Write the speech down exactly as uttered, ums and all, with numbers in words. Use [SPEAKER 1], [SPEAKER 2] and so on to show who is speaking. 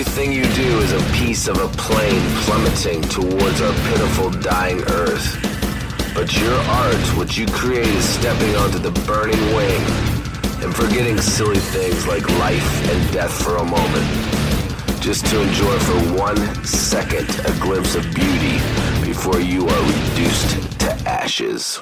[SPEAKER 1] Everything you do is a piece of a plane plummeting towards our pitiful dying earth. But your art, what you create, is stepping onto the burning wing and forgetting silly things like life and death for a moment, just to enjoy for one second a glimpse of beauty before you are reduced to ashes.